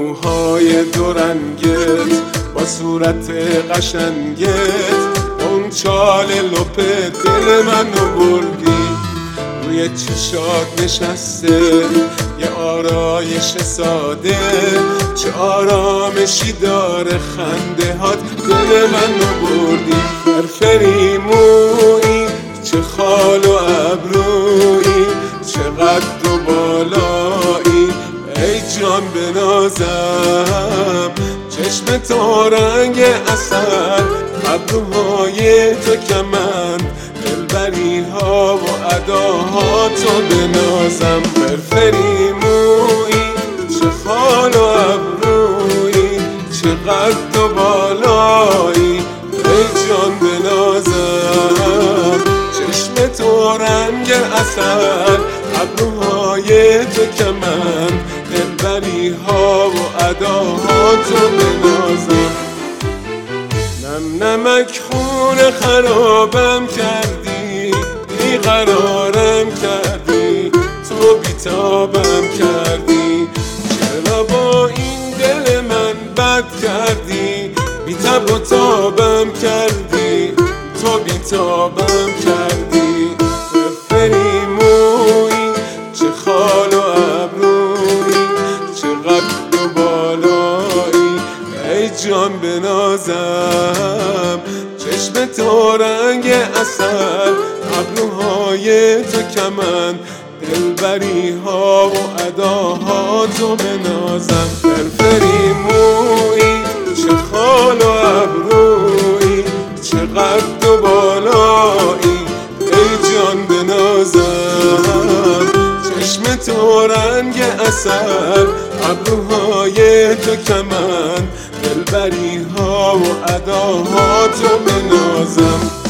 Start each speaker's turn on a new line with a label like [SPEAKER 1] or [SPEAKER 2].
[SPEAKER 1] موهای دورنگت، با صورت قشنگت، اون چال لپه دل منو بردی. روی چشات نشسته یه آرایش ساده، چه آرامشی داره خنده هات دل منو بردی. فرفری مویی، چه خال و ابرویی، چه قد و بالایی، ای جان بنازم. چشم تو رنگ عسل، ابروهای تو کمند، دلبری ها و اداها تو بنازم. فرفری مویی، چه خال و ابرویی، چه قد و بالایی، ای جان بنازم. چشم تو رنگ عسل، ابروهای تو کمند، دلبری ها و اداها تو بنازم. نم نمک خون خرابم کردی، بیقرارم کردی، تو بیتابم کردی. چرا با این دل من بد کردی، بیتاب و تابم کردی، تو بیتابم کردی. فرفری مویی، چه خال و ابرویی، چه قد و بالایی، ای جان بنازم. چشم تو رنگ عسل، ابروهای تو کمند، دلبری ها و اداها تو بنازم. فرفری مویی، چه خال و ابرویی، چه قد و بالایی، ای جان بنازم. چشم تو رنگ عسل، ابروهای تو کمند، دلبری ها و اداها تو بنازم.